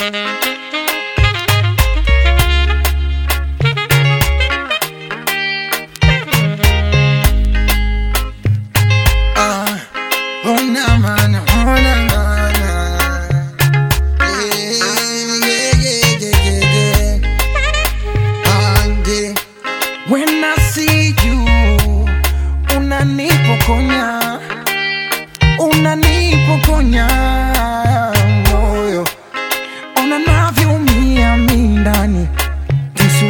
When I see you, unanipokonya moyo, unanivyumia mimi ndani, jinsi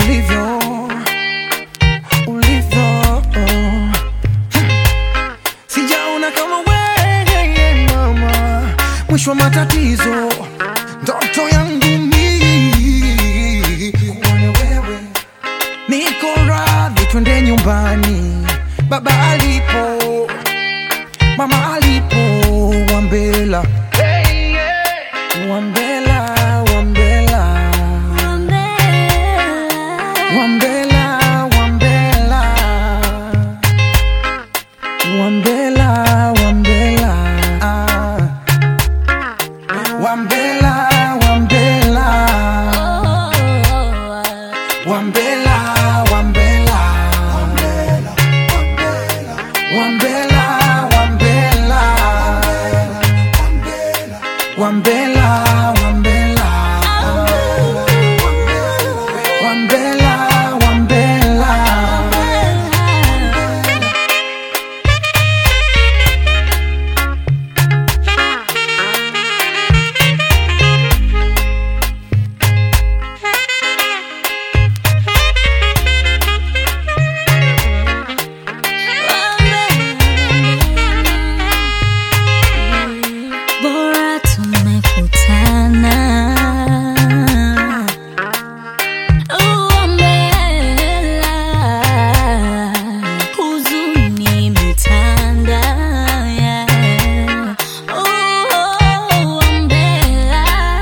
ulivyo. Sijaona kama wewe mama, mwisho wa matatizo, ndoto yangu kuona wewe. Niko radhi twende nyumbani, baba alipo, mama alipo, Wambela, Wambela, Wambela, Wambela, Wambela, Wambela, Wambela, Wambela, Wambela, Wambela, Wambela, Wambela, Wambela, Wambela, Wambela, Wambela. Bora tumekutana, Wambela, huzuni imetanda, Wambela,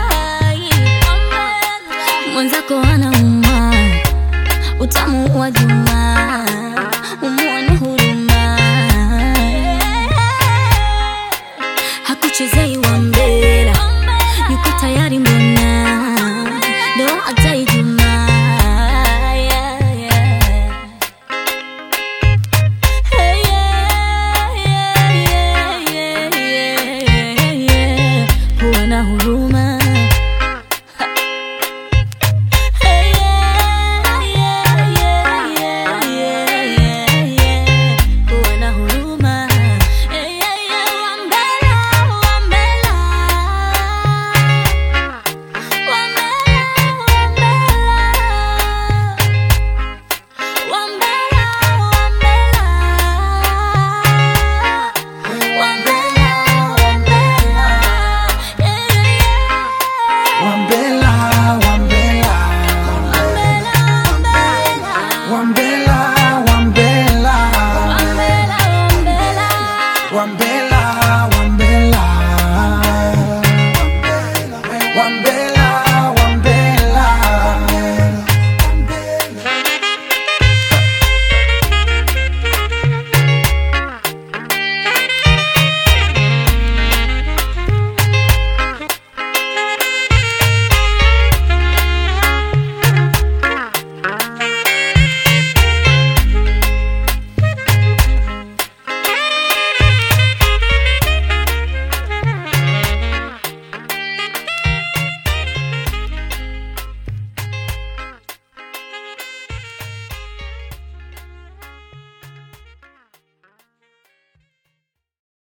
mwenzako anauma, utamu wa Juma, umuone huruma, hakuchezei Wambela, yuko tayari mbona